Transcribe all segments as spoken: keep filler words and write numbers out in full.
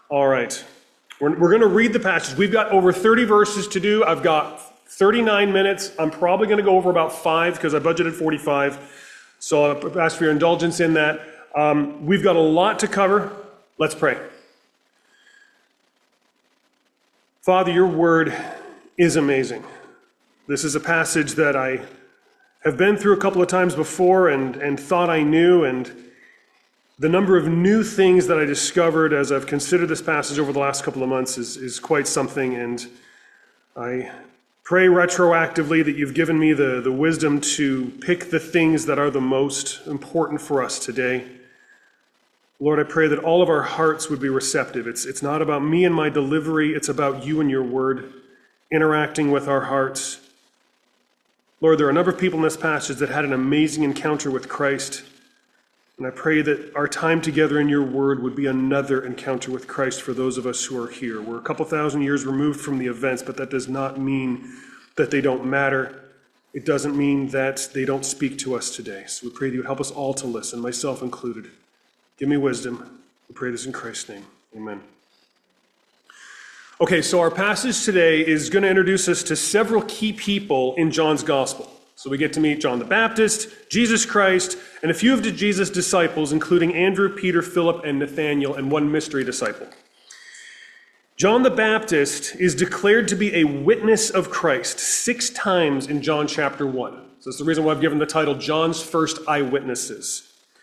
All right. We're, we're going to read the passage. We've got over thirty verses to do. I've got thirty-nine minutes. I'm probably going to go over about five because I budgeted forty-five. So I'll ask for your indulgence in that. Um, we've got a lot to cover. Let's pray. Father, your word is amazing. This is a passage that I have been through a couple of times before and, and thought I knew, and the number of new things that I discovered as I've considered this passage over the last couple of months is, is quite something, and I pray retroactively that you've given me the, the wisdom to pick the things that are the most important for us today. Lord, I pray that all of our hearts would be receptive. It's, it's not about me and my delivery, it's about you and your word interacting with our hearts. Lord, there are a number of people in this passage that had an amazing encounter with Christ. And I pray that our time together in your word would be another encounter with Christ for those of us who are here. We're a couple thousand years removed from the events, but that does not mean that they don't matter. It doesn't mean that they don't speak to us today. So we pray that you would help us all to listen, myself included. Give me wisdom. We pray this in Christ's name. Amen. Okay, so our passage today is going to introduce us to several key people in John's gospel. So we get to meet John the Baptist, Jesus Christ, and a few of Jesus' disciples, including Andrew, Peter, Philip, and Nathanael, and one mystery disciple. John the Baptist is declared to be a witness of Christ six times in John chapter one. So that's the reason why I've given the title John's First Eyewitnesses.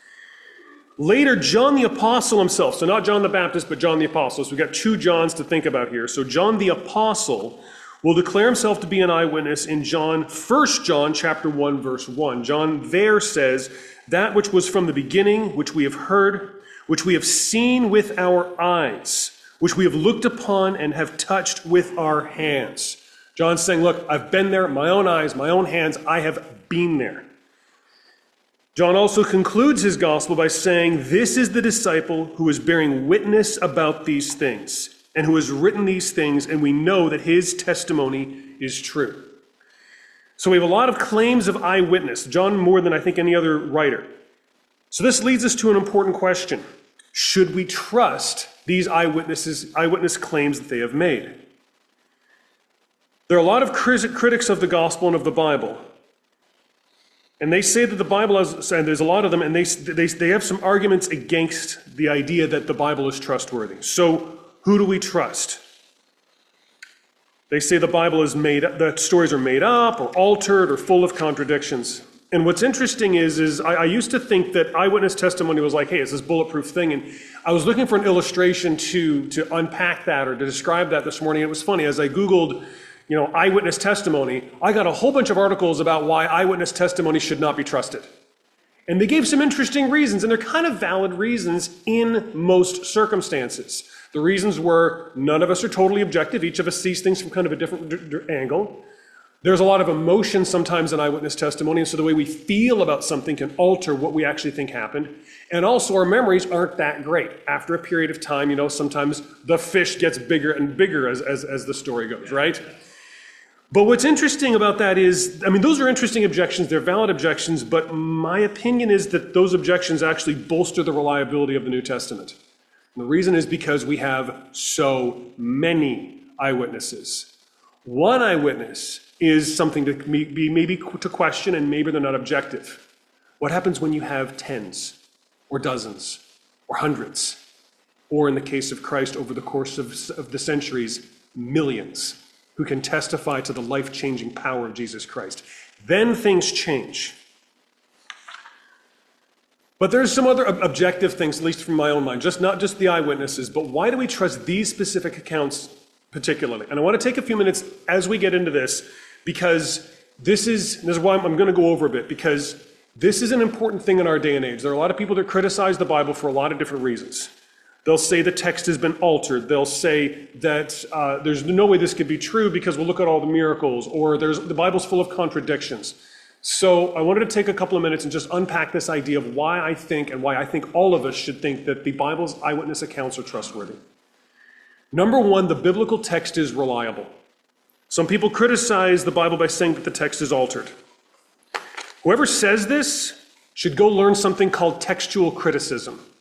Later, John the Apostle himself, so not John the Baptist, but John the Apostle. So we've got two Johns to think about here. So John the Apostle will declare himself to be an eyewitness in John, First John chapter one, verse one. John there says, that which was from the beginning, which we have heard, which we have seen with our eyes, which we have looked upon and have touched with our hands. John's saying, look, I've been there, my own eyes, my own hands, I have been there. John also concludes his gospel by saying, this is the disciple who is bearing witness about these things and who has written these things, and we know that his testimony is true. So we have a lot of claims of eyewitness, John more than I think any other writer. So this leads us to an important question. Should we trust these eyewitnesses, eyewitness claims that they have made? There are a lot of critics of the gospel and of the Bible. And they say that the Bible has, and there's a lot of them, and they, they, they have some arguments against the idea that the Bible is trustworthy. So who do we trust? They say the Bible is made, that stories are made up or altered or full of contradictions. And what's interesting is, is I, I used to think that eyewitness testimony was like, hey, it's this bulletproof thing. And I was looking for an illustration to, to unpack that or to describe that this morning. It was funny, as I Googled, you know, eyewitness testimony, I got a whole bunch of articles about why eyewitness testimony should not be trusted. And they gave some interesting reasons, and they're kind of valid reasons in most circumstances. The reasons were none of us are totally objective. Each of us sees things from kind of a different d- d- angle. There's a lot of emotion sometimes in eyewitness testimony, and so the way we feel about something can alter what we actually think happened. And also our memories aren't that great. After a period of time, you know, sometimes the fish gets bigger and bigger as, as, as the story goes, right? But what's interesting about that is, I mean, those are interesting objections, they're valid objections, but my opinion is that those objections actually bolster the reliability of the New Testament. And the reason is because we have so many eyewitnesses. One eyewitness is something to be maybe to question, and maybe they're not objective. What happens when you have tens, or dozens, or hundreds, or in the case of Christ, over the course of, of the centuries, millions, who can testify to the life-changing power of Jesus Christ? Then things change. But there's some other ob- objective things, at least from my own mind, just not just the eyewitnesses, but why do we trust these specific accounts particularly? And I want to take a few minutes as we get into this, because this is, this is why I'm, I'm going to go over a bit, because this is an important thing in our day and age. There are a lot of people that criticize the Bible for a lot of different reasons. They'll say the text has been altered. They'll say that uh, there's no way this could be true because we'll look at all the miracles, or there's, the Bible's full of contradictions. So I wanted to take a couple of minutes and just unpack this idea of why I think, and why I think all of us should think, that the Bible's eyewitness accounts are trustworthy. Number one, the biblical text is reliable. Some people criticize the Bible by saying that the text is altered. Whoever says this should go learn something called textual criticism.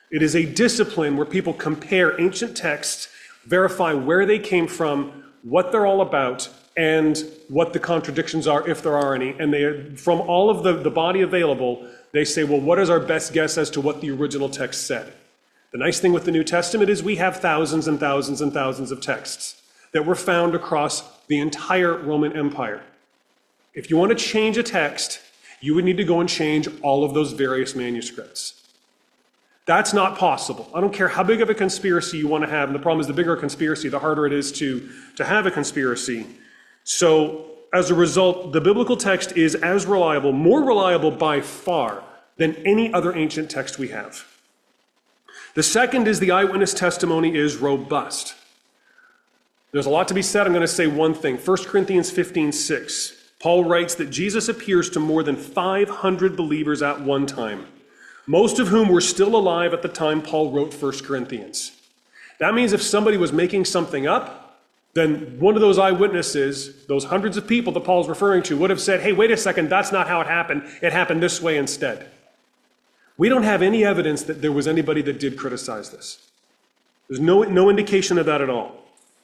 It is a discipline where people compare ancient texts, verify where they came from, what they're all about, and what the contradictions are, if there are any. And they, from all of the, the body available, they say, well, what is our best guess as to what the original text said? The nice thing with the New Testament is we have thousands and thousands and thousands of texts that were found across the entire Roman Empire. If you want to change a text, you would need to go and change all of those various manuscripts. That's not possible. I don't care how big of a conspiracy you want to have, and the problem is the bigger a conspiracy, the harder it is to, to have a conspiracy. So as a result, the biblical text is as reliable, more reliable by far than any other ancient text we have. The second is the eyewitness testimony is robust. There's a lot to be said. I'm going to say one thing. First Corinthians fifteen six. Paul writes that Jesus appears to more than five hundred believers at one time, most of whom were still alive at the time Paul wrote First Corinthians. That means if somebody was making something up, then one of those eyewitnesses, those hundreds of people that Paul's referring to, would have said, hey, wait a second, that's not how it happened. It happened this way instead. We don't have any evidence that there was anybody that did criticize this. There's no, no indication of that at all.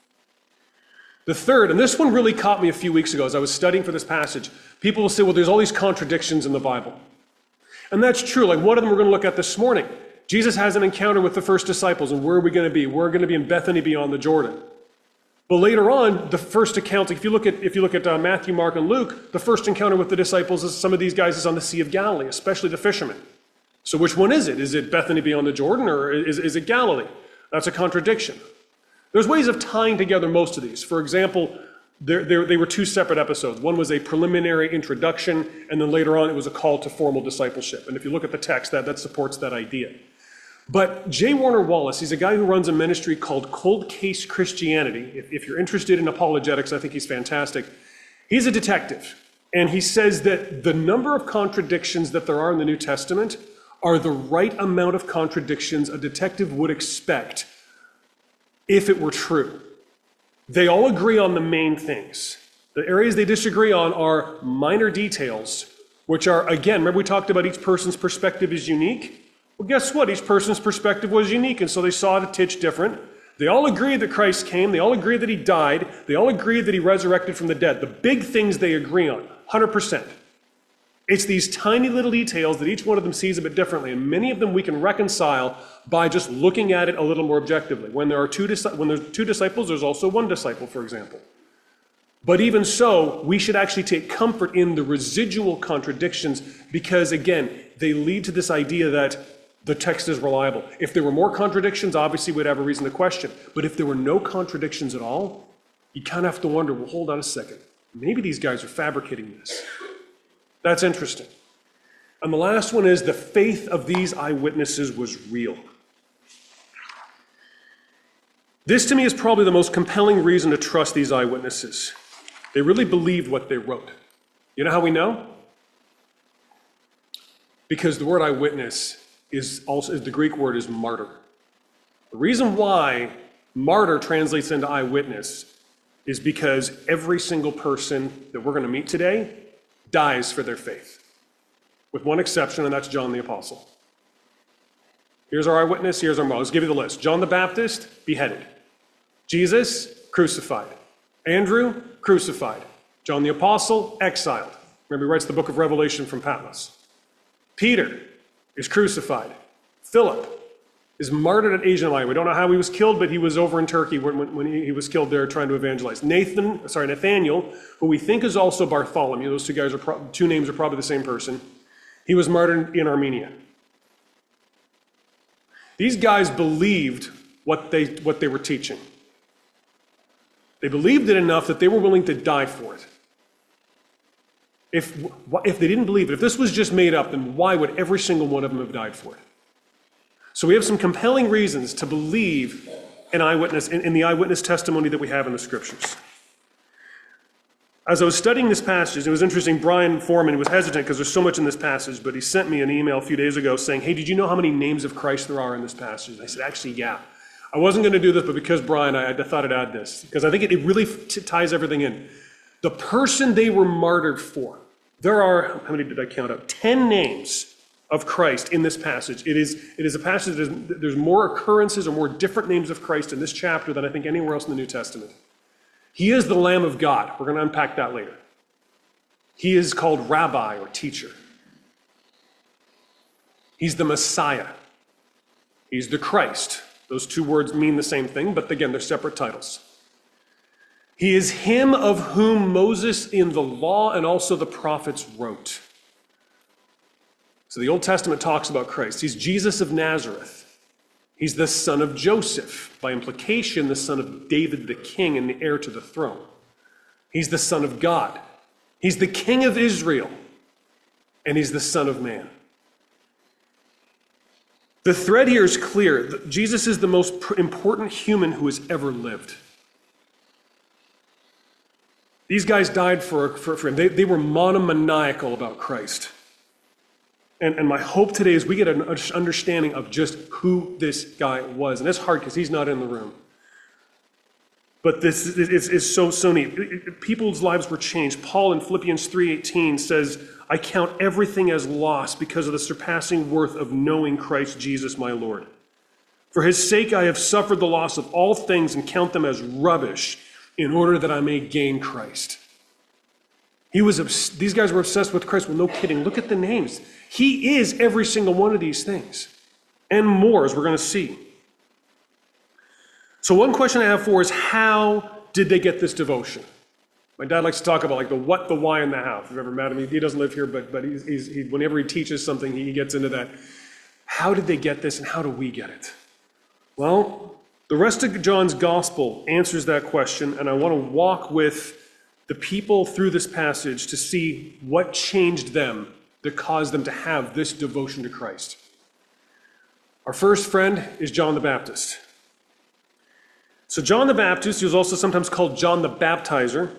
The third, and this one really caught me a few weeks ago as I was studying for this passage, people will say, well, there's all these contradictions in the Bible. And that's true. Like one of them we're going to look at this morning. Jesus has an encounter with the first disciples, and where are we going to be? We're going to be in Bethany beyond the Jordan. But later on, the first account, if you look at if you look at uh, Matthew, Mark, and Luke, the first encounter with the disciples is some of these guys is on the Sea of Galilee, especially the fishermen. So which one is it? Is it Bethany beyond the Jordan, or is, is it Galilee? That's a contradiction. There's ways of tying together most of these. For example, there, there, they were two separate episodes. One was a preliminary introduction, and then later on it was a call to formal discipleship. And if you look at the text, that, that supports that idea. But J. Warner Wallace, he's a guy who runs a ministry called Cold Case Christianity. If, if you're interested in apologetics, I think he's fantastic. He's a detective, and he says that the number of contradictions that there are in the New Testament are the right amount of contradictions a detective would expect if it were true. They all agree on the main things. The areas they disagree on are minor details, which are, again, remember we talked about each person's perspective is unique? Well, guess what? Each person's perspective was unique, and so they saw it a titch different. They all agree that Christ came. They all agree that he died. They all agree that he resurrected from the dead. The big things they agree on, one hundred percent. It's these tiny little details that each one of them sees a bit differently, and many of them we can reconcile by just looking at it a little more objectively. When there are two when there's two disciples, there's also one disciple, for example. But even so, we should actually take comfort in the residual contradictions because, again, they lead to this idea that the text is reliable. If there were more contradictions, obviously we'd have a reason to question. But if there were no contradictions at all, you kind of have to wonder, well, hold on a second. Maybe these guys are fabricating this. That's interesting. And the last one is the faith of these eyewitnesses was real. This to me is probably the most compelling reason to trust these eyewitnesses. They really believed what they wrote. You know how we know? Because the word eyewitness is also, is the Greek word is martyr. The reason why martyr translates into eyewitness is because every single person that we're going to meet today dies for their faith, with one exception, and that's John the Apostle. Here's our eyewitness, here's our model. Let's give you the list. John the Baptist, beheaded. Jesus, crucified. Andrew, crucified. John the Apostle, exiled. Remember, he writes the book of Revelation from Patmos. Peter is crucified. Philip is martyred at Asia Minor. We don't know how he was killed, but he was over in Turkey when, when, when he, he was killed there trying to evangelize. Nathan, sorry, Nathaniel, who we think is also Bartholomew. Those two guys are pro- two names are probably the same person. He was martyred in Armenia. These guys believed what they what they were teaching. They believed it enough that they were willing to die for it. If if they didn't believe it, if this was just made up, then why would every single one of them have died for it? So we have some compelling reasons to believe an eyewitness, in, in the eyewitness testimony that we have in the scriptures. As I was studying this passage, it was interesting, Brian Foreman was hesitant because there's so much in this passage, but he sent me an email a few days ago saying, hey, did you know how many names of Christ there are in this passage? And I said, actually, yeah. I wasn't going to do this, but because Brian, I, I thought I'd add this, because I think it, it really t- ties everything in. The person they were martyred for, there are, how many did I count up? Ten names of Christ in this passage. It is, it is a passage that is, there's more occurrences or more different names of Christ in this chapter than I think anywhere else in the New Testament. He is the Lamb of God. We're going to unpack that later. He is called Rabbi or teacher. He's the Messiah. He's the Christ. Those two words mean the same thing, but again, they're separate titles. He is him of whom Moses in the law and also the prophets wrote. So the Old Testament talks about Christ. He's Jesus of Nazareth. He's the son of Joseph, by implication, the son of David the king and the heir to the throne. He's the Son of God. He's the King of Israel, and he's the Son of Man. The thread here is clear. Jesus is the most important human who has ever lived. These guys died for, for, for him. They, they were monomaniacal about Christ. And, and my hope today is we get an understanding of just who this guy was. And it's hard because he's not in the room. But this is, is so, so neat. People's lives were changed. Paul in Philippians three eighteen says, I count everything as loss because of the surpassing worth of knowing Christ Jesus my Lord. For his sake I have suffered the loss of all things and count them as rubbish in order that I may gain Christ. He was, these guys were obsessed with Christ. Well, no kidding. Look at the names. He is every single one of these things and more, as we're going to see. So one question I have for is, how did they get this devotion? My dad likes to talk about like the what, the why, and the how. If you've ever met him, he doesn't live here, but, but he's, he's, he, whenever he teaches something, he gets into that. How did they get this, and how do we get it? Well, the rest of John's gospel answers that question, and I want to walk with the people through this passage to see what changed them that caused them to have this devotion to Christ. Our first friend is John the Baptist. So John the Baptist, he was also sometimes called John the Baptizer,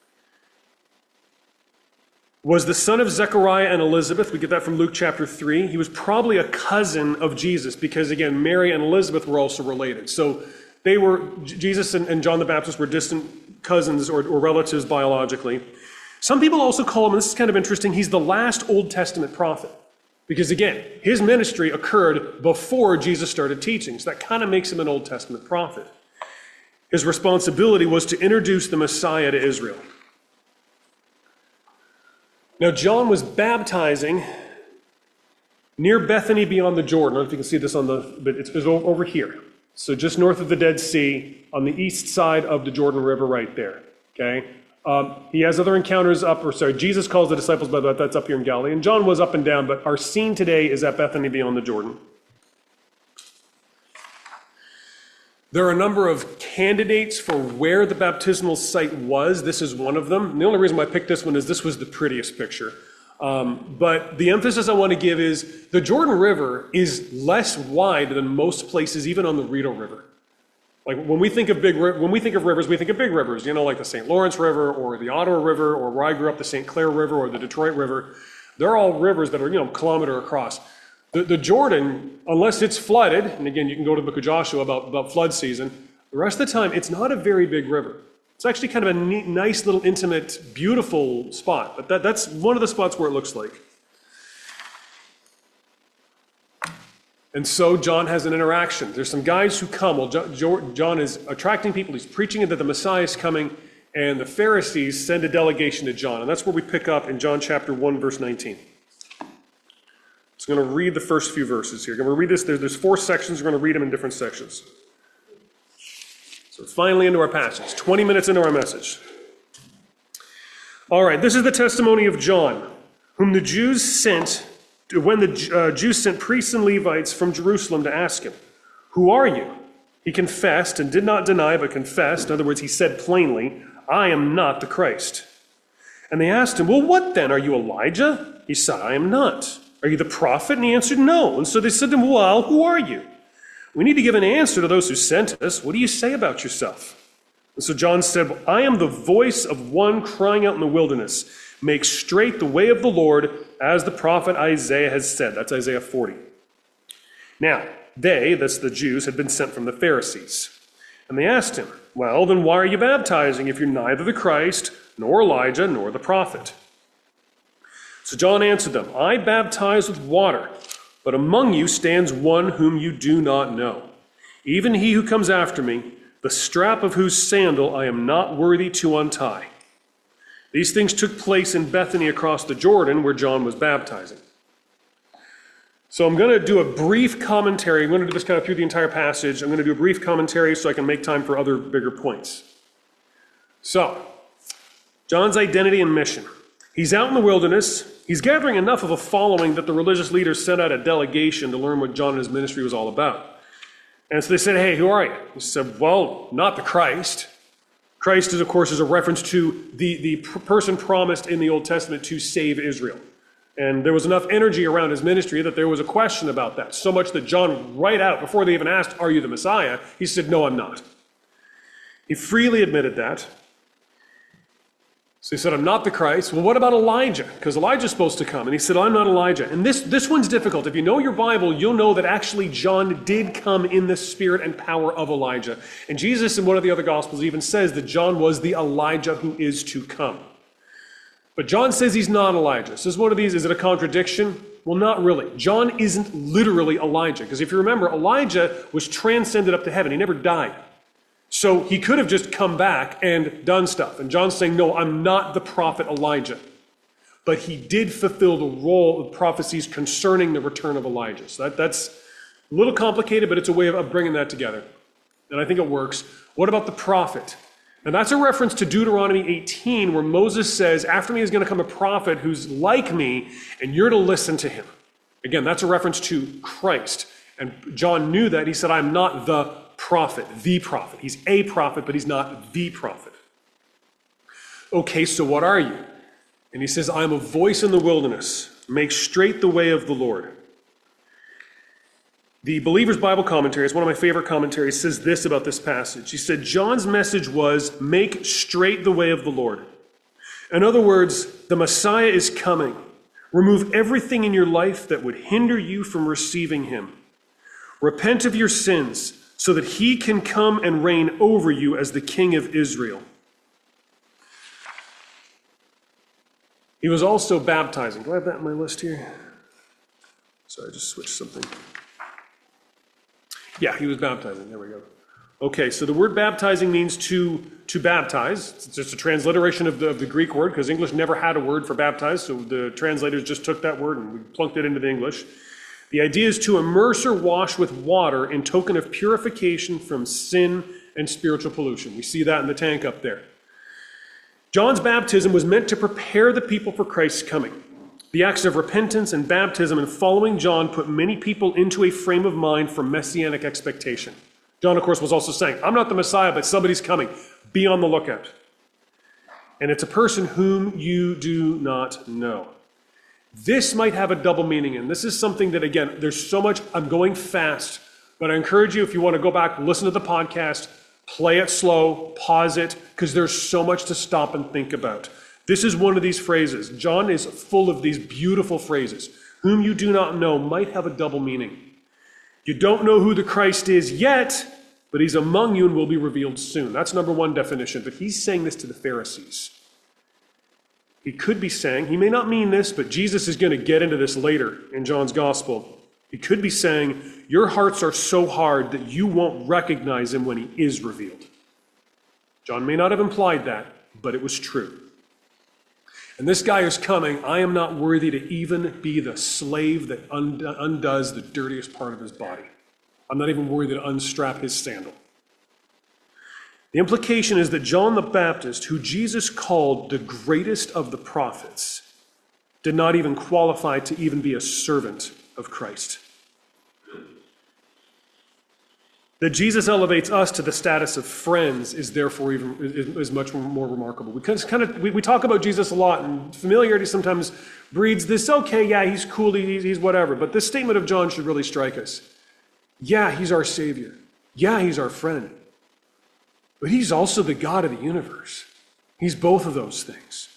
was the son of Zechariah and Elizabeth. We get that from Luke chapter three. He was probably a cousin of Jesus because, again, Mary and Elizabeth were also related. So they were, Jesus and, and John the Baptist were distant cousins or, or relatives biologically. Some people also call him, and this is kind of interesting, he's the last Old Testament prophet. Because again, his ministry occurred before Jesus started teaching. So that kind of makes him an Old Testament prophet. His responsibility was to introduce the Messiah to Israel. Now, John was baptizing near Bethany beyond the Jordan. I don't know if you can see this on the, but it's, it's over here. So just north of the Dead Sea, on the east side of the Jordan River right there, okay? Um, he has other encounters up, or sorry, Jesus calls the disciples, by the way, that's up here in Galilee. And John was up and down, but our scene today is at Bethany beyond the Jordan. There are a number of candidates for where the baptismal site was. This is one of them. And the only reason why I picked this one is this was the prettiest picture. Um, but the emphasis I want to give is the Jordan River is less wide than most places, even on the Rideau River. Like when we think of big, when we think of rivers, we think of big rivers, you know, like the Saint Lawrence River or the Ottawa River, or where I grew up, the Saint Clair River or the Detroit River. They're all rivers that are, you know, a kilometer across. The, the Jordan, unless it's flooded, and again, you can go to the book of Joshua about, about flood season, the rest of the time, it's not a very big river. It's actually kind of a neat, nice little intimate, beautiful spot. But that, that's one of the spots where it looks like. And so John has an interaction. There's some guys who come. Well, John is attracting people. He's preaching that the Messiah is coming, and the Pharisees send a delegation to John. And that's where we pick up in John chapter one, verse nineteen. So I'm going to read the first few verses here. I'm going to read this. There's four sections. We're going to read them in different sections. So finally into our passage, twenty minutes into our message. All right, this is the testimony of John, whom the Jews sent, when the uh, Jews sent priests and Levites from Jerusalem to ask him, "Who are you?" He confessed and did not deny, but confessed. In other words, he said plainly, "I am not the Christ." And they asked him, "Well, what then? Are you Elijah?" He said, "I am not." "Are you the prophet?" And he answered, "No." And so they said to him, "Well, who are you? We need to give an answer to those who sent us. What do you say about yourself?" And so John said, "Well, I am the voice of one crying out in the wilderness, 'Make straight the way of the Lord,' as the prophet Isaiah has said." That's Isaiah forty. Now, they, that's the Jews, had been sent from the Pharisees. And they asked him, "Well, then why are you baptizing if you're neither the Christ, nor Elijah, nor the prophet?" So John answered them, I baptize with water, but among you stands one whom you do not know, even he who comes after me, the strap of whose sandal I am not worthy to untie. These things took place in Bethany across the Jordan, where John was baptizing. So I'm going to do a brief commentary. I'm going to do this kind of through the entire passage. I'm going to do a brief commentary so I can make time for other bigger points. So, John's identity and mission. He's out in the wilderness. He's gathering enough of a following that the religious leaders sent out a delegation to learn what John and his ministry was all about. And so they said, hey, who are you? He said, well, not the Christ. Christ, is, of course, is a reference to the, the person promised in the Old Testament to save Israel. And there was enough energy around his ministry that there was a question about that. So much that John, right out, before they even asked, are you the Messiah? He said, no, I'm not. He freely admitted that. So he said, I'm not the Christ. Well, what about Elijah? Because Elijah's supposed to come. And he said, I'm not Elijah. And this, this one's difficult. If you know your Bible, you'll know that actually John did come in the spirit and power of Elijah. And Jesus in one of the other Gospels even says that John was the Elijah who is to come. But John says he's not Elijah. So this is one of these, is it a contradiction? Well, not really. John isn't literally Elijah. Because if you remember, Elijah was transcended up to heaven. He never died. So he could have just come back and done stuff. And John's saying, no, I'm not the prophet Elijah. But he did fulfill the role of prophecies concerning the return of Elijah. So that, that's a little complicated, but it's a way of, of bringing that together. And I think it works. What about the prophet? And that's a reference to Deuteronomy eighteen, where Moses says, after me is going to come a prophet who's like me, and you're to listen to him. Again, that's a reference to Christ. And John knew that. He said, I'm not the prophet, the prophet. He's a prophet, but he's not the prophet. Okay, so what are you? And he says, I'm a voice in the wilderness. Make straight the way of the Lord. The Believer's Bible Commentary, is one of my favorite commentaries, says this about this passage. He said, John's message was, make straight the way of the Lord. In other words, the Messiah is coming. Remove everything in your life that would hinder you from receiving him. Repent of your sins, so that he can come and reign over you as the King of Israel. He was also baptizing. Do I have that in my list here? Sorry, I just switched something. Yeah, he was baptizing. There we go. Okay, so the word baptizing means to, to baptize. It's just a transliteration of the, of the Greek word, because English never had a word for baptize, so the translators just took that word and we plunked it into the English. The idea is to immerse or wash with water in token of purification from sin and spiritual pollution. We see that in the tank up there. John's baptism was meant to prepare the people for Christ's coming. The acts of repentance and baptism and following John put many people into a frame of mind for messianic expectation. John, of course, was also saying, I'm not the Messiah, but somebody's coming. Be on the lookout. And it's a person whom you do not know. This might have a double meaning, and this is something that, again, there's so much, I'm going fast, but I encourage you, if you want to go back, listen to the podcast, play it slow, pause it, because there's so much to stop and think about. This is one of these phrases. John is full of these beautiful phrases. Whom you do not know might have a double meaning. You don't know who the Christ is yet, but he's among you and will be revealed soon. That's number one definition, but he's saying this to the Pharisees. He could be saying, he may not mean this, but Jesus is going to get into this later in John's gospel. He could be saying, your hearts are so hard that you won't recognize him when he is revealed. John may not have implied that, but it was true. And this guy is coming. I am not worthy to even be the slave that undoes the dirtiest part of his body. I'm not even worthy to unstrap his sandal. The implication is that John the Baptist, who Jesus called the greatest of the prophets, did not even qualify to even be a servant of Christ. That Jesus elevates us to the status of friends is therefore even is, is much more remarkable. We kind of we, we talk about Jesus a lot, and familiarity sometimes breeds this. Okay, yeah, he's cool, he's, he's whatever. But this statement of John should really strike us. Yeah, he's our Savior. Yeah, he's our friend. But he's also the God of the universe. He's both of those things.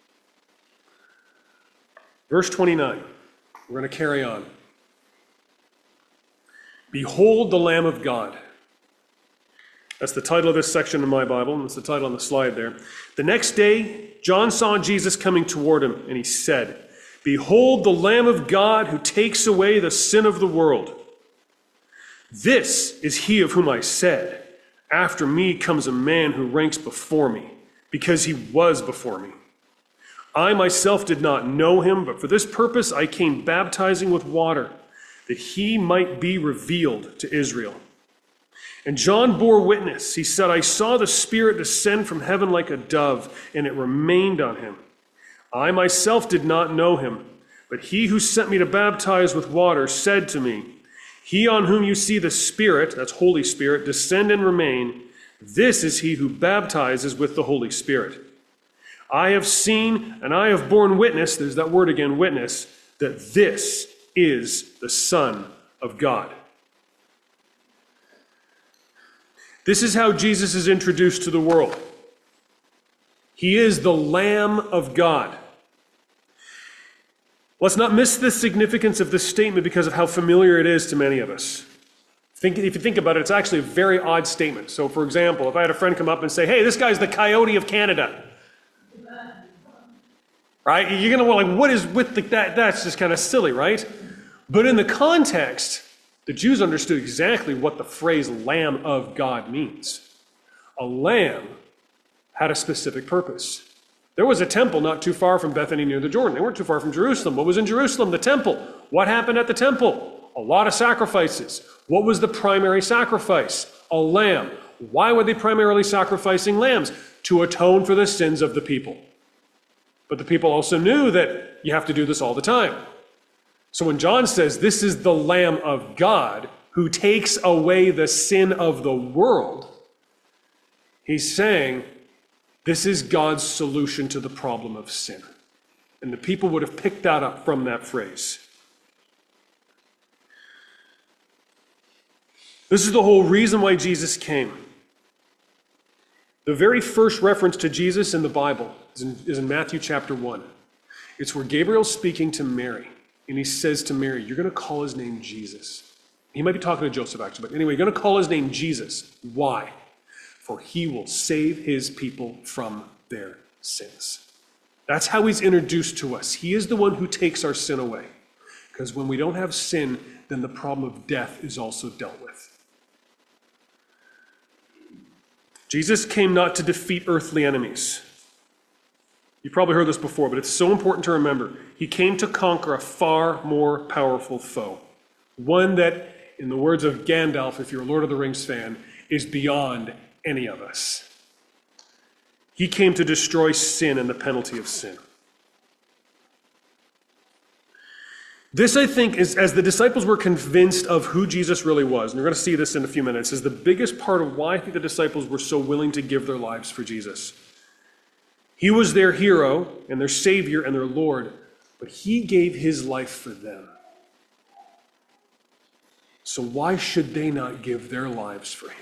Verse twenty-nine. We're going to carry on. Behold the Lamb of God. That's the title of this section in my Bible, and it's the title on the slide there. The next day, John saw Jesus coming toward him, and he said, Behold the Lamb of God who takes away the sin of the world. This is he of whom I said, after me comes a man who ranks before me, because he was before me. I myself did not know him, but for this purpose I came baptizing with water, that he might be revealed to Israel. And John bore witness. He said, I saw the Spirit descend from heaven like a dove, and it remained on him. I myself did not know him, but he who sent me to baptize with water said to me, he on whom you see the Spirit, that's Holy Spirit, descend and remain, this is he who baptizes with the Holy Spirit. I have seen and I have borne witness, there's that word again, witness, that this is the Son of God. This is how Jesus is introduced to the world. He is the Lamb of God. Let's not miss the significance of this statement because of how familiar it is to many of us. Think, if you think about it, it's actually a very odd statement. So, for example, if I had a friend come up and say, hey, this guy's the Coyote of Canada. Right? You're going to like, what is with the, that? That's just kind of silly, right? But in the context, the Jews understood exactly what the phrase Lamb of God means. A lamb had a specific purpose. There was a temple not too far from Bethany near the Jordan. They weren't too far from Jerusalem. What was in Jerusalem? The temple. What happened at the temple? A lot of sacrifices. What was the primary sacrifice? A lamb. Why were they primarily sacrificing lambs? To atone for the sins of the people. But the people also knew that you have to do this all the time. So when John says, this is the Lamb of God who takes away the sin of the world, he's saying, this is God's solution to the problem of sin. And the people would have picked that up from that phrase. This is the whole reason why Jesus came. The very first reference to Jesus in the Bible is in, is in Matthew chapter one. It's where Gabriel's speaking to Mary. And he says to Mary, you're going to call his name Jesus. He might be talking to Joseph actually, but anyway, you're going to call his name Jesus. Why? For he will save his people from their sins. That's how he's introduced to us. He is the one who takes our sin away. Because when we don't have sin, then the problem of death is also dealt with. Jesus came not to defeat earthly enemies. You've probably heard this before, but it's so important to remember. He came to conquer a far more powerful foe. One that, in the words of Gandalf, if you're a Lord of the Rings fan, is beyond any of us. He came to destroy sin and the penalty of sin. This, I think, is as the disciples were convinced of who Jesus really was, and you're going to see this in a few minutes, is the biggest part of why I think the disciples were so willing to give their lives for Jesus. He was their hero and their Savior and their Lord, but he gave his life for them. So why should they not give their lives for him?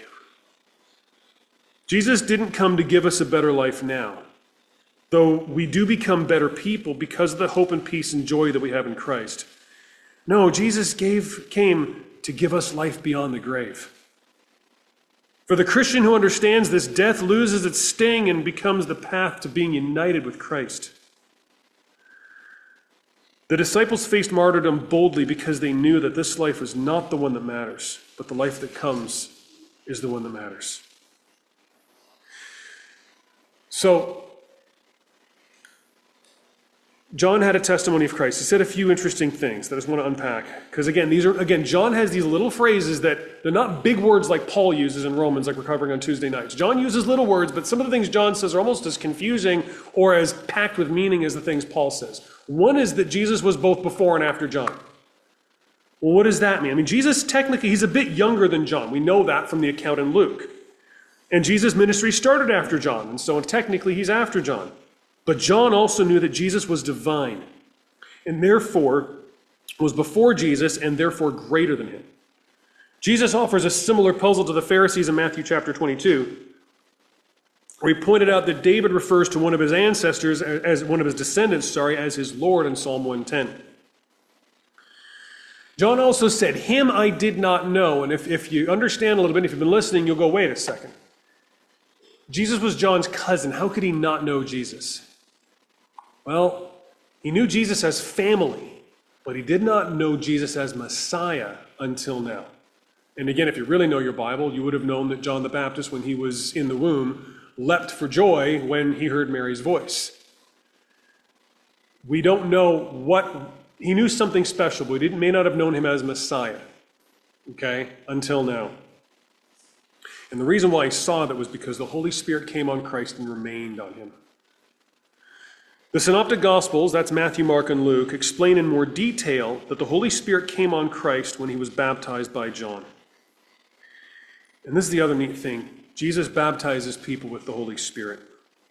Jesus didn't come to give us a better life now, though we do become better people because of the hope and peace and joy that we have in Christ. No, Jesus gave, came to give us life beyond the grave. For the Christian who understands this, death loses its sting and becomes the path to being united with Christ. The disciples faced martyrdom boldly because they knew that this life was not the one that matters, but the life that comes is the one that matters. So, John had a testimony of Christ. He said a few interesting things that I just want to unpack. Because again, these are again, John has these little phrases that they're not big words like Paul uses in Romans, like we're covering on Tuesday nights. John uses little words, but some of the things John says are almost as confusing or as packed with meaning as the things Paul says. One is that Jesus was both before and after John. Well, what does that mean? I mean, Jesus technically, he's a bit younger than John. We know that from the account in Luke. And Jesus' ministry started after John, and so technically he's after John. But John also knew that Jesus was divine, and therefore was before Jesus, and therefore greater than him. Jesus offers a similar puzzle to the Pharisees in Matthew chapter twenty-two, where he pointed out that David refers to one of his ancestors, as one of his descendants, sorry, as his Lord in Psalm one ten. John also said, him I did not know. And if, if you understand a little bit, if you've been listening, you'll go, wait a second. Jesus was John's cousin. How could he not know Jesus? Well, He knew Jesus as family, but he did not know Jesus as Messiah until now. And again, if you really know your Bible, you would have known that John the Baptist, when he was in the womb, leapt for joy when he heard Mary's voice. We don't know what, he knew something special, but we didn't, may not have known him as Messiah, okay, until now. And the reason why he saw that was because the Holy Spirit came on Christ and remained on him. The Synoptic Gospels, that's Matthew, Mark, and Luke, explain in more detail that the Holy Spirit came on Christ when he was baptized by John. And this is the other neat thing. Jesus baptizes people with the Holy Spirit.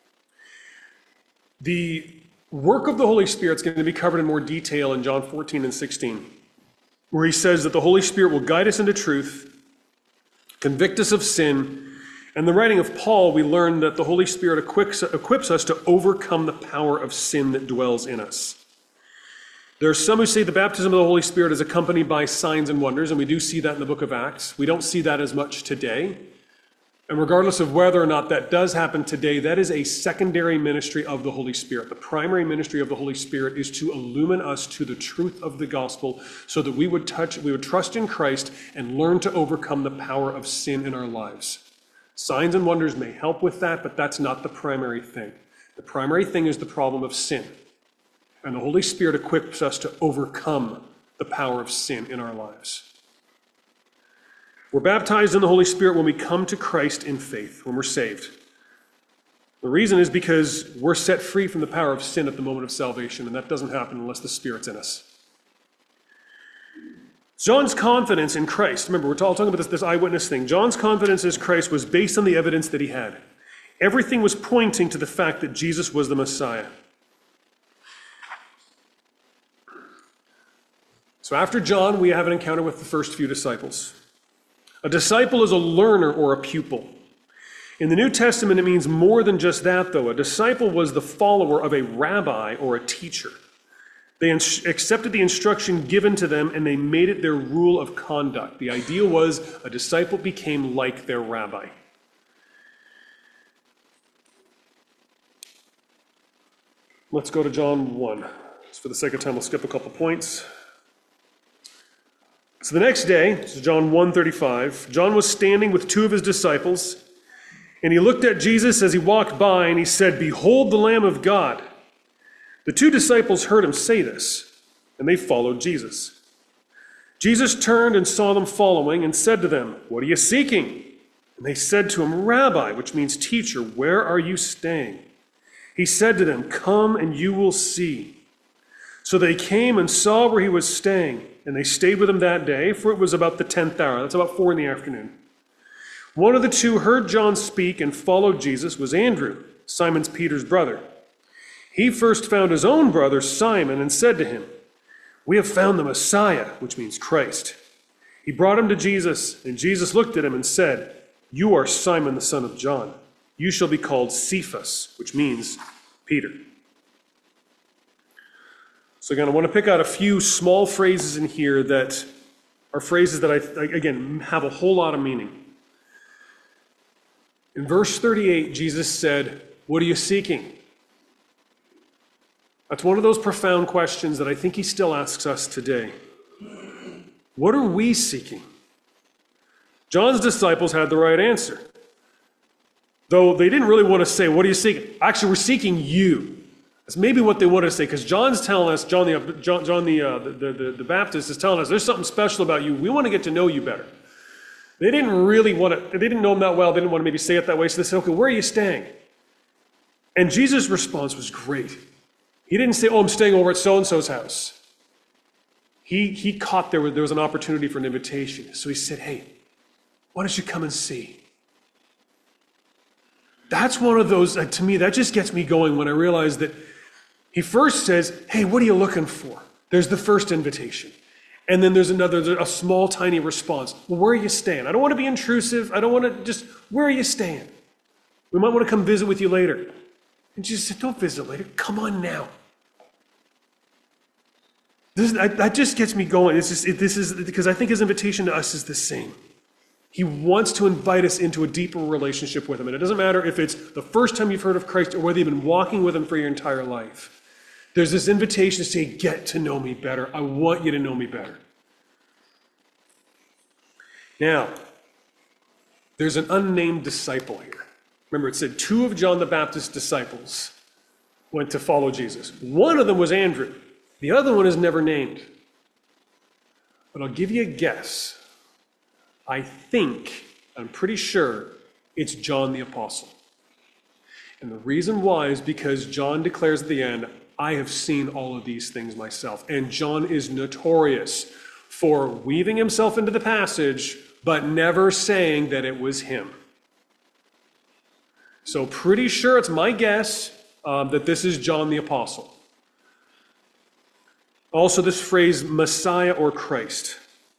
The work of the Holy Spirit is going to be covered in more detail in John fourteen and sixteen, where he says that the Holy Spirit will guide us into truth, convict us of sin. And the writing of Paul, we learn that the Holy Spirit equips, equips us to overcome the power of sin that dwells in us. There are some who say the baptism of the Holy Spirit is accompanied by signs and wonders, and we do see that in the book of Acts. We don't see that as much today. And regardless of whether or not that does happen today, that is a secondary ministry of the Holy Spirit. The primary ministry of the Holy Spirit is to illumine us to the truth of the gospel so that we would touch, we would trust in Christ and learn to overcome the power of sin in our lives. Signs and wonders may help with that, but that's not the primary thing. The primary thing is the problem of sin. And the Holy Spirit equips us to overcome the power of sin in our lives. We're baptized in the Holy Spirit when we come to Christ in faith, when we're saved. The reason is because we're set free from the power of sin at the moment of salvation, and that doesn't happen unless the Spirit's in us. John's confidence in Christ, remember, we're all talking about this, this eyewitness thing. John's confidence in Christ was based on the evidence that he had. Everything was pointing to the fact that Jesus was the Messiah. So after John, we have an encounter with the first few disciples. A disciple is a learner or a pupil. In the New Testament, it means more than just that, though. A disciple was the follower of a rabbi or a teacher. They ins- accepted the instruction given to them, and they made it their rule of conduct. The idea was a disciple became like their rabbi. Let's go to John one. Just for the sake of time, we'll skip a couple points. So the next day, this is John one thirty-five, John was standing with two of his disciples, and he looked at Jesus as he walked by, and he said, "Behold the Lamb of God." The two disciples heard him say this, and they followed Jesus. Jesus turned and saw them following and said to them, "What are you seeking?" And they said to him, "Rabbi," which means teacher, "where are you staying?" He said to them, "Come and you will see." So they came and saw where he was staying, and they stayed with him that day, for it was about the tenth hour. That's about four in the afternoon. One of the two heard John speak and followed Jesus was Andrew, Simon Peter's brother. He first found his own brother Simon and said to him, "We have found the Messiah," which means Christ. He brought him to Jesus, and Jesus looked at him and said, "You are Simon the son of John. You shall be called Cephas," which means Peter. So again, I want to pick out a few small phrases in here that are phrases that, I again, have a whole lot of meaning. In verse thirty-eight, Jesus said, "What are you seeking?" That's one of those profound questions that I think he still asks us today. What are we seeking? John's disciples had the right answer. Though they didn't really want to say, "What are you seeking?" Actually, we're seeking you. That's maybe what they wanted to say, because John's telling us, John the John, John the, uh, the, the the Baptist is telling us, there's something special about you. We want to get to know you better. They didn't really want to, they didn't know him that well. They didn't want to maybe say it that way. So they said, "Okay, where are you staying?" And Jesus' response was great. He didn't say, "Oh, I'm staying over at so-and-so's house." He, he caught there was, there was an opportunity for an invitation. So he said, "Hey, why don't you come and see?" That's one of those, uh, to me, that just gets me going when I realize that he first says, "Hey, what are you looking for?" There's the first invitation. And then there's another, a small, tiny response. "Well, where are you staying?" I don't want to be intrusive. I don't want to just, "Where are you staying? We might want to come visit with you later." And Jesus said, "Don't visit later. Come on now." This, I, that just gets me going. It's just, it, this is, because I think his invitation to us is the same. He wants to invite us into a deeper relationship with him. And it doesn't matter if it's the first time you've heard of Christ or whether you've been walking with him for your entire life. There's this invitation to say, get to know me better. I want you to know me better. Now, there's an unnamed disciple here. Remember, it said two of John the Baptist's disciples went to follow Jesus. One of them was Andrew. The other one is never named. But I'll give you a guess. I think, I'm pretty sure, it's John the Apostle. And the reason why is because John declares at the end, I have seen all of these things myself. And John is notorious for weaving himself into the passage, but never saying that it was him. So pretty sure it's my guess um, that this is John the Apostle. Also, this phrase, Messiah or Christ.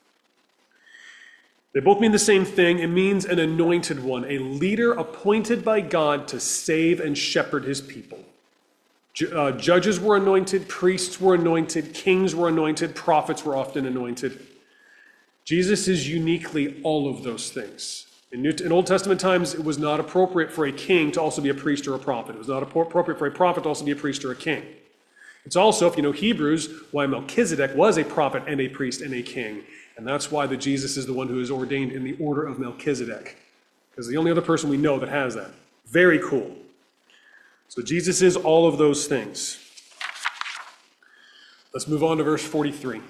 They both mean the same thing. It means an anointed one, a leader appointed by God to save and shepherd his people. Uh, judges were anointed, priests were anointed, kings were anointed, prophets were often anointed. Jesus is uniquely all of those things. In, New, in Old Testament times, it was not appropriate for a king to also be a priest or a prophet. It was not appropriate for a prophet to also be a priest or a king. It's also, if you know Hebrews, why Melchizedek was a prophet and a priest and a king. And that's why the Jesus is the one who is ordained in the order of Melchizedek. Because the only other person we know that has that. Very cool. So Jesus is all of those things. Let's move on to verse forty-three.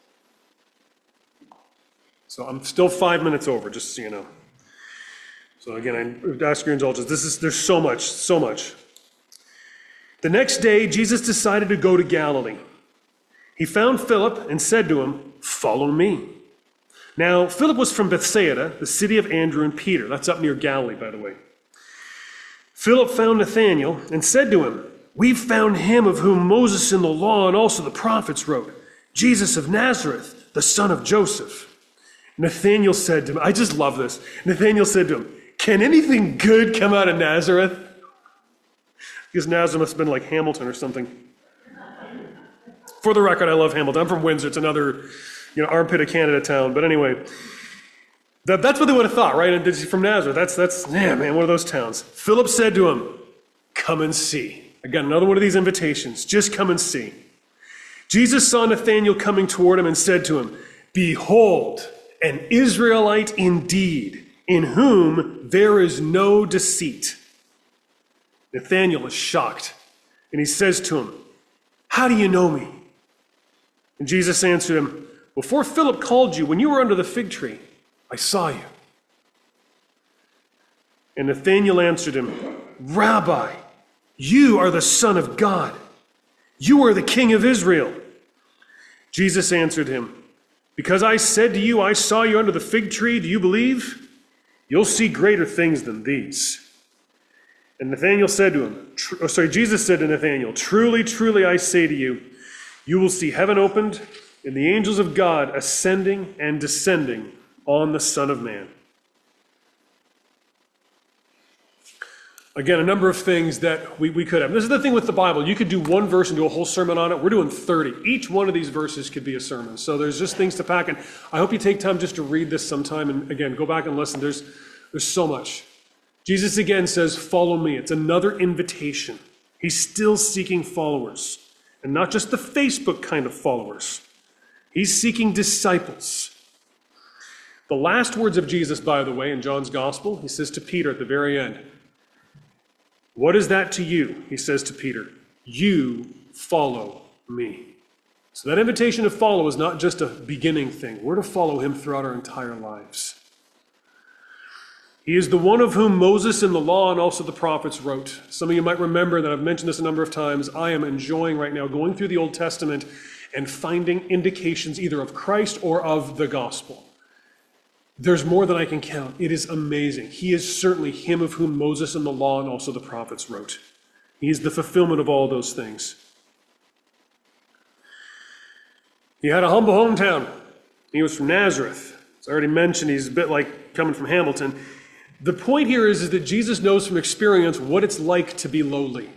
So I'm still five minutes over, just so you know. So again, I ask your indulgence. This is, there's so much, so much. The next day, Jesus decided to go to Galilee. He found Philip and said to him, follow me. Now, Philip was from Bethsaida, the city of Andrew and Peter. That's up near Galilee, by the way. Philip found Nathanael and said to him, we've found him of whom Moses in the law and also the prophets wrote, Jesus of Nazareth, the son of Joseph. Nathanael said to him, I just love this. Nathanael said to him, can anything good come out of Nazareth? Because Nazareth must have been like Hamilton or something. For the record, I love Hamilton. I'm from Windsor. It's another, you know, armpit of Canada town. But anyway, that, that's what they would have thought, right? And from Nazareth, that's, that's, yeah, man, one of those towns. Philip said to him, come and see. Again, another one of these invitations. Just come and see. Jesus saw Nathanael coming toward him and said to him, behold, an Israelite indeed, in whom there is no deceit. Nathanael is shocked, and he says to him, how do you know me? And Jesus answered him, before Philip called you, when you were under the fig tree, I saw you. And Nathanael answered him, Rabbi, you are the Son of God. You are the King of Israel. Jesus answered him, because I said to you, I saw you under the fig tree, do you believe? You'll see greater things than these. And Nathanael said to him, oh, sorry, Jesus said to Nathanael, truly, truly, I say to you, you will see heaven opened and the angels of God ascending and descending on the Son of Man. Again, a number of things that we, we could have. This is the thing with the Bible. You could do one verse and do a whole sermon on it. We're doing thirty. Each one of these verses could be a sermon. So there's just things to pack. And I hope you take time just to read this sometime. And again, go back and listen. There's, there's so much. Jesus again says, follow me. It's another invitation. He's still seeking followers. And not just the Facebook kind of followers. He's seeking disciples. The last words of Jesus, by the way, in John's Gospel, he says to Peter at the very end, what is that to you? He says to Peter, you follow me. So that invitation to follow is not just a beginning thing. We're to follow him throughout our entire lives. He is the one of whom Moses in the law and also the prophets wrote. Some of you might remember that I've mentioned this a number of times. I am enjoying right now going through the Old Testament and finding indications either of Christ or of the gospel. There's more than I can count. It is amazing. He is certainly him of whom Moses in the law and also the prophets wrote. He is the fulfillment of all those things. He had a humble hometown. He was from Nazareth. As I already mentioned, he's a bit like coming from Hamilton. The point here is, is that Jesus knows from experience what it's like to be lowly.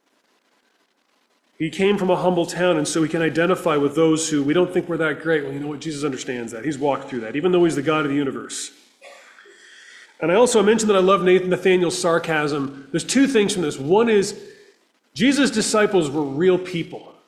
He came from a humble town, and so he can identify with those who we don't think we're that great. Well, you know what? Jesus understands that. He's walked through that, even though he's the God of the universe. And I also mentioned that I love Nathanael's sarcasm. There's two things from this. One is, Jesus' disciples were real people.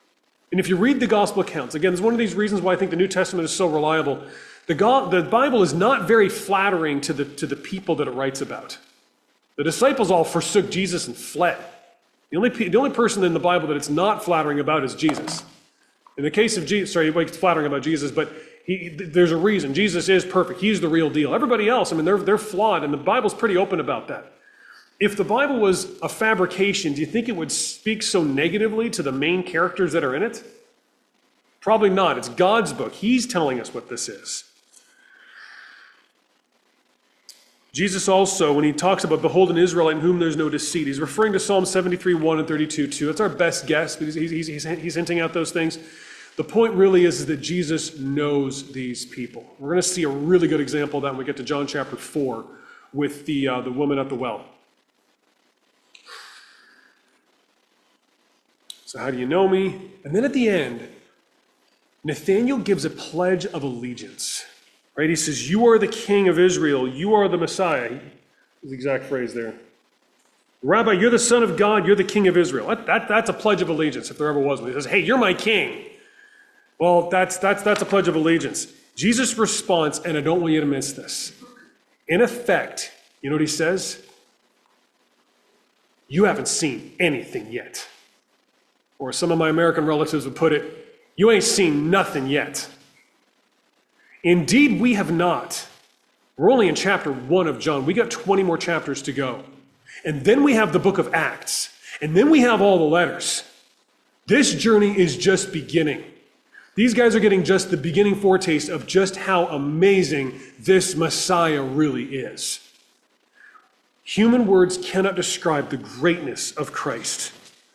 And if you read the gospel accounts, again, it's one of these reasons why I think the New Testament is so reliable. The, God, the Bible is not very flattering to the, to the people that it writes about. The disciples all forsook Jesus and fled. The only, the only person in the Bible that it's not flattering about is Jesus. In the case of Jesus, sorry, it's flattering about Jesus, but he, there's a reason. Jesus is perfect. He's the real deal. Everybody else, I mean, they're, they're flawed, and the Bible's pretty open about that. If the Bible was a fabrication, do you think it would speak so negatively to the main characters that are in it? Probably not. It's God's book. He's telling us what this is. Jesus also, when he talks about behold an Israelite in whom there's no deceit, he's referring to Psalm seventy-three, one and thirty-two, two. That's our best guess, because he's, he's, he's, he's hinting at those things. The point really is, is that Jesus knows these people. We're going to see a really good example of that when we get to John chapter four with the, uh, the woman at the well. So how do you know me? And then at the end, Nathanael gives a pledge of allegiance. Right? He says, you are the king of Israel. You are the Messiah. The exact phrase there. Rabbi, you're the son of God. You're the king of Israel. That, that, that's a pledge of allegiance, if there ever was one. He says, hey, you're my king. Well, that's, that's, that's a pledge of allegiance. Jesus' response, and I don't want you to miss this. In effect, you know what he says? You haven't seen anything yet. Or some of my American relatives would put it, you ain't seen nothing yet. Indeed, we have not. We're only in chapter one of John. We got twenty more chapters to go. And then we have the book of Acts. And then we have all the letters. This journey is just beginning. These guys are getting just the beginning foretaste of just how amazing this Messiah really is. Human words cannot describe the greatness of Christ.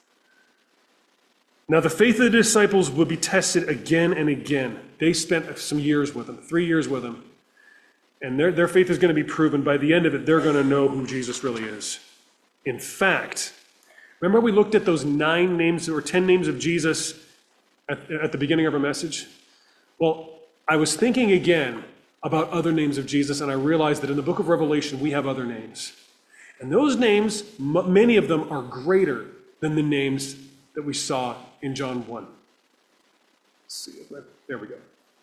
Now, the faith of the disciples would be tested again and again. They spent some years with him, three years with him. And their, their faith is going to be proven. By the end of it, they're going to know who Jesus really is. In fact, remember we looked at those nine names or ten names of Jesus at, at the beginning of our message? Well, I was thinking again about other names of Jesus, and I realized that in the book of Revelation, we have other names. And those names, m- many of them are greater than the names that we saw in John one. Let's see, there we go.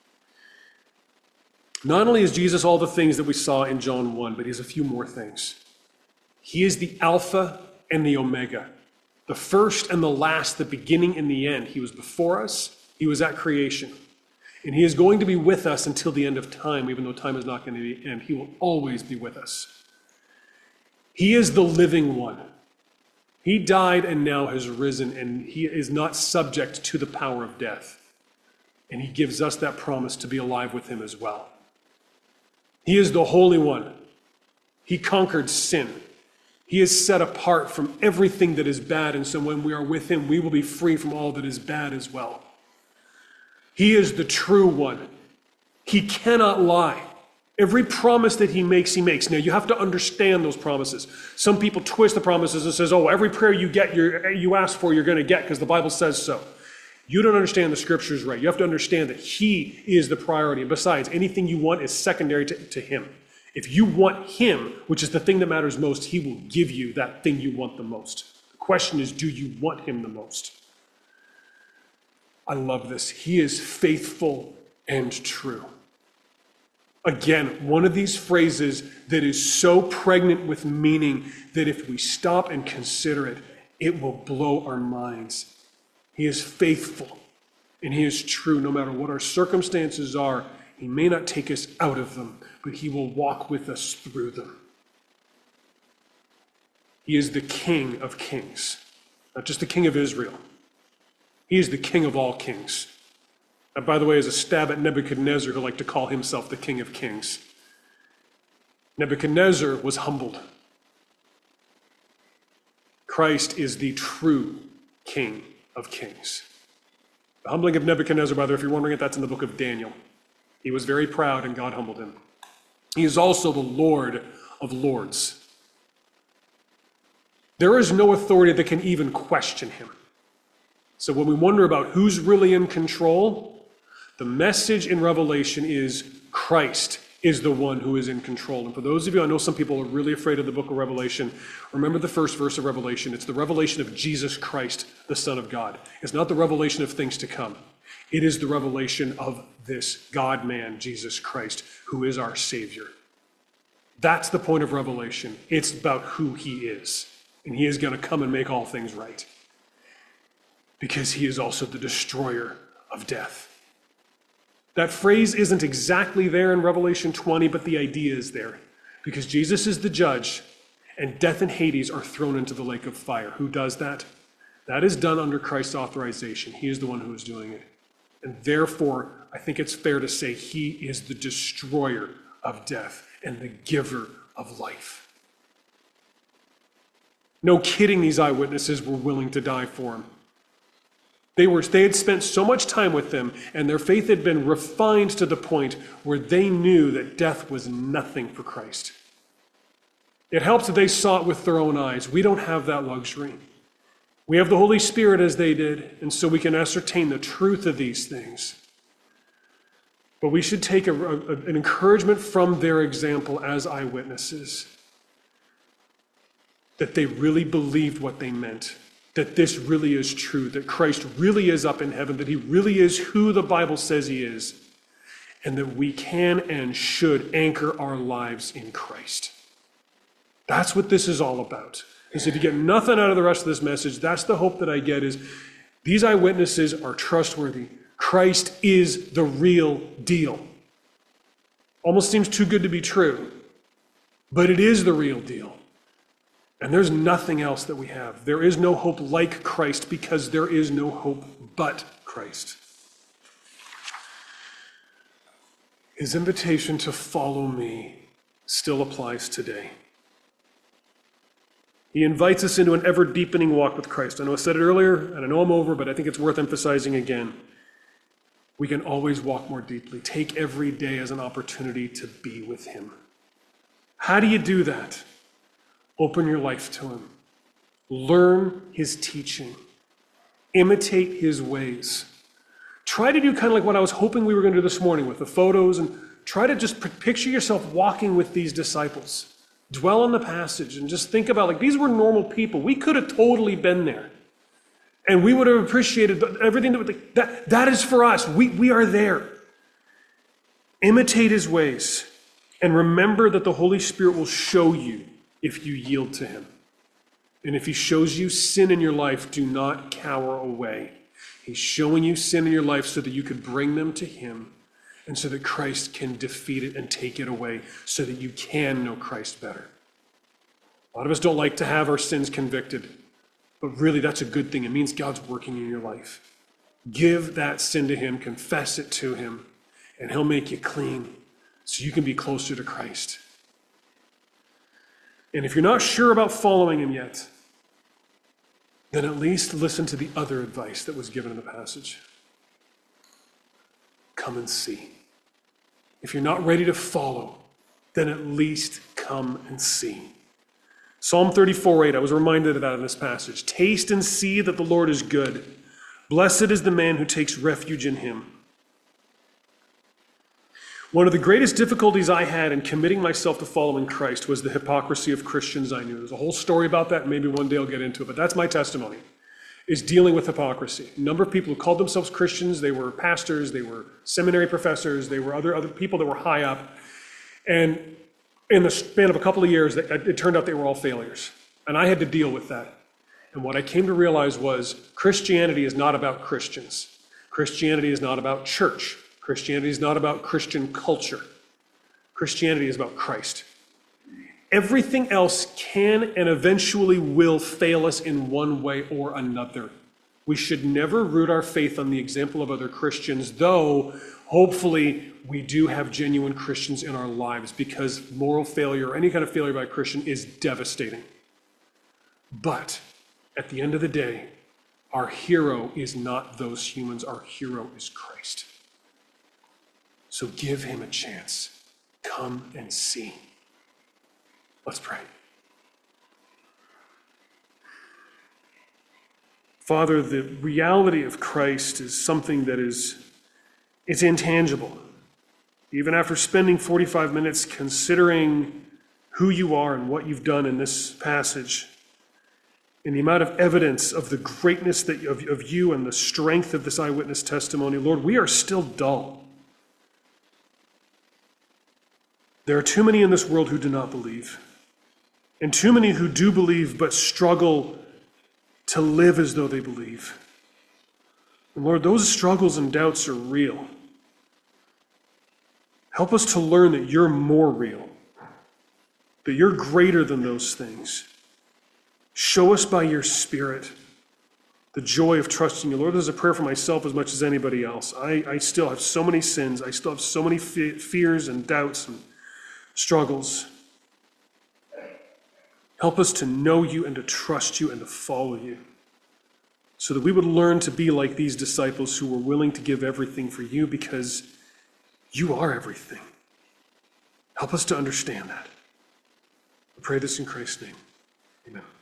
Not only is Jesus all the things that we saw in John one, but he has a few more things. He is the Alpha and the Omega, the first and the last, the beginning and the end. He was before us. He was at creation. And he is going to be with us until the end of time, even though time is not going to end. He will always be with us. He is the living one. He died and now has risen, and he is not subject to the power of death. And he gives us that promise to be alive with him as well. He is the Holy One. He conquered sin. He is set apart from everything that is bad, and so when we are with him, we will be free from all that is bad as well. He is the true one. He cannot lie. Every promise that he makes, he makes. Now, you have to understand those promises. Some people twist the promises and says, oh, every prayer you get, you're, you ask for, you're going to get because the Bible says so. You don't understand the scriptures right. You have to understand that he is the priority. And besides, anything you want is secondary to, to him. If you want him, which is the thing that matters most, he will give you that thing you want the most. The question is, do you want him the most? I love this. He is faithful and true. Again, one of these phrases that is so pregnant with meaning that if we stop and consider it, it will blow our minds. He is faithful and he is true no matter what our circumstances are. He may not take us out of them, but he will walk with us through them. He is the King of kings, not just the King of Israel. He is the King of all kings. That, by the way, is a stab at Nebuchadnezzar, who liked to call himself the King of Kings. Nebuchadnezzar was humbled. Christ is the true King of Kings. The humbling of Nebuchadnezzar, by the way, if you're wondering it, that's in the book of Daniel. He was very proud and God humbled him. He is also the Lord of lords. There is no authority that can even question him. So when we wonder about who's really in control, the message in Revelation is Christ is the one who is in control. And for those of you, I know some people are really afraid of the book of Revelation. Remember the first verse of Revelation. It's the revelation of Jesus Christ, the Son of God. It's not the revelation of things to come. It is the revelation of this God-man, Jesus Christ, who is our Savior. That's the point of Revelation. It's about who he is. And he is going to come and make all things right. Because he is also the destroyer of death. That phrase isn't exactly there in Revelation twenty, but the idea is there. Because Jesus is the judge, and death and Hades are thrown into the lake of fire. Who does that? That is done under Christ's authorization. He is the one who is doing it. And therefore, I think it's fair to say he is the destroyer of death and the giver of life. No kidding, these eyewitnesses were willing to die for him. They were, they had spent so much time with him, and their faith had been refined to the point where they knew that death was nothing for Christ. It helps that they saw it with their own eyes. We don't have that luxury. We have the Holy Spirit as they did, and so we can ascertain the truth of these things. But we should take a, a, an encouragement from their example as eyewitnesses, that they really believed what they meant, that this really is true, that Christ really is up in heaven, that he really is who the Bible says he is, and that we can and should anchor our lives in Christ. That's what this is all about. Because if you get nothing out of the rest of this message, that's the hope that I get, is these eyewitnesses are trustworthy. Christ is the real deal. Almost seems too good to be true, but it is the real deal. And there's nothing else that we have. There is no hope like Christ because there is no hope but Christ. His invitation to follow me still applies today. He invites us into an ever-deepening walk with Christ. I know I said it earlier, and I know I'm over, but I think it's worth emphasizing again. We can always walk more deeply. Take every day as an opportunity to be with him. How do you do that? Open your life to him. Learn his teaching. Imitate his ways. Try to do kind of like what I was hoping we were going to do this morning with the photos, and try to just picture yourself walking with these disciples. Dwell on the passage and just think about, like, these were normal people. We could have totally been there. And we would have appreciated everything that, that, that is for us. We, we are there. Imitate his ways. And remember that the Holy Spirit will show you if you yield to him. And if he shows you sin in your life, do not cower away. He's showing you sin in your life so that you could bring them to him, and so that Christ can defeat it and take it away, so that you can know Christ better. A lot of us don't like to have our sins convicted, but really that's a good thing. It means God's working in your life. Give that sin to him, confess it to him, and he'll make you clean so you can be closer to Christ. And if you're not sure about following him yet, then at least listen to the other advice that was given in the passage. Come and see. If you're not ready to follow, then at least come and see. Psalm thirty-four eight, I was reminded of that in this passage. Taste and see that the Lord is good. Blessed is the man who takes refuge in him. One of the greatest difficulties I had in committing myself to following Christ was the hypocrisy of Christians I knew. There's a whole story about that, and maybe one day I'll get into it, but that's my testimony, is dealing with hypocrisy. A number of people who called themselves Christians, they were pastors, they were seminary professors, they were other, other people that were high up, and in the span of a couple of years, it turned out they were all failures, and I had to deal with that. And what I came to realize was Christianity is not about Christians. Christianity is not about church. Christianity is not about Christian culture. Christianity is about Christ. Everything else can and eventually will fail us in one way or another. We should never root our faith on the example of other Christians, though hopefully we do have genuine Christians in our lives, because moral failure or any kind of failure by a Christian is devastating. But at the end of the day, our hero is not those humans. Our hero is Christ. So give him a chance. Come and see. Let's pray. Father, the reality of Christ is something that is, it's intangible. even after spending forty-five minutes considering who you are and what you've done in this passage, in the amount of evidence of the greatness that, of, of you and the strength of this eyewitness testimony, Lord, we are still dull. There are too many in this world who do not believe, and too many who do believe but struggle to live as though they believe. And Lord, those struggles and doubts are real. Help us to learn that you're more real, that you're greater than those things. Show us by your Spirit the joy of trusting you. Lord, this is a prayer for myself as much as anybody else. I, I still have so many sins. I still have so many fe- fears and doubts and struggles. Help us to know you and to trust you and to follow you, so that we would learn to be like these disciples who were willing to give everything for you because you are everything. Help us to understand that. I pray this in Christ's name. Amen.